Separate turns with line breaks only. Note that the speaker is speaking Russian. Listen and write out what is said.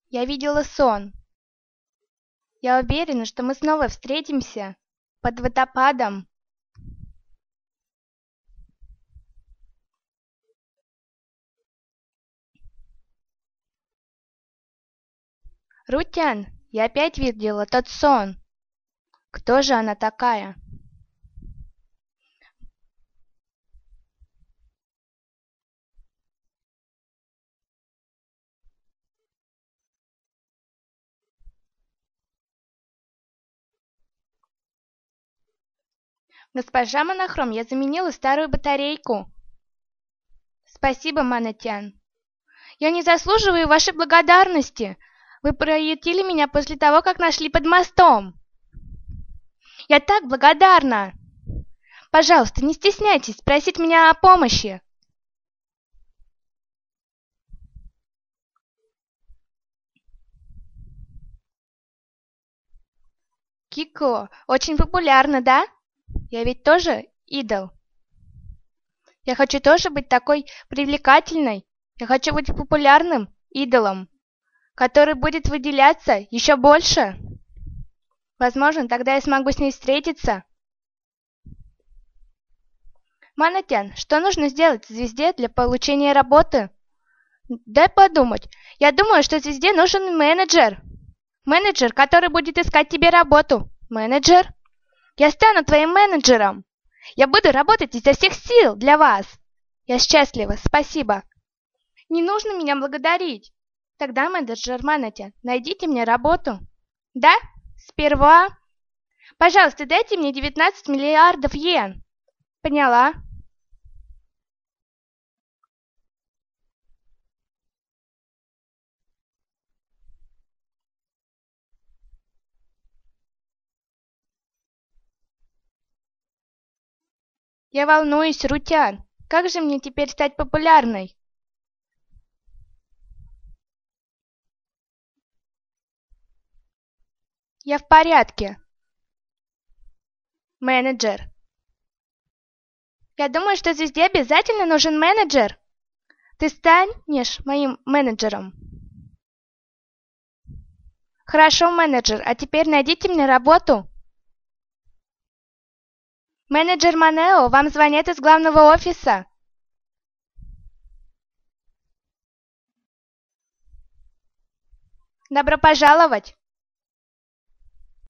Я видела сон. Я уверена, что мы снова встретимся под водопадом. Рутян, я опять видела тот сон. Кто же она такая? Госпожа Монохром, я заменила старую батарейку. Спасибо, Манатян. Я не заслуживаю вашей благодарности. Вы приютили меня после того, как нашли под мостом. Я так благодарна. Пожалуйста, не стесняйтесь просить меня о помощи. Кико, очень популярна, да? Я ведь тоже идол. Я хочу тоже быть такой привлекательной. Я хочу быть популярным идолом, который будет выделяться еще больше. Возможно, тогда я смогу с ней встретиться. Манатян, что нужно сделать звезде для получения работы? Дай подумать. Я думаю, что звезде нужен менеджер. Менеджер, который будет искать тебе работу. Менеджер? Я стану твоим менеджером. Я буду работать изо всех сил для вас. Я счастлива, спасибо. Не нужно меня благодарить. Тогда, менеджер Манатян, найдите мне работу. Да? Сперва? Пожалуйста, дайте мне 19 миллиардов йен. Поняла. Я волнуюсь, Рутян. Как же мне теперь стать популярной? Я в порядке. Менеджер. Я думаю, что звезде обязательно нужен менеджер. Ты станешь моим менеджером. Хорошо, менеджер, а теперь найдите мне работу. Менеджер Манео, вам звонят из главного офиса. Добро пожаловать.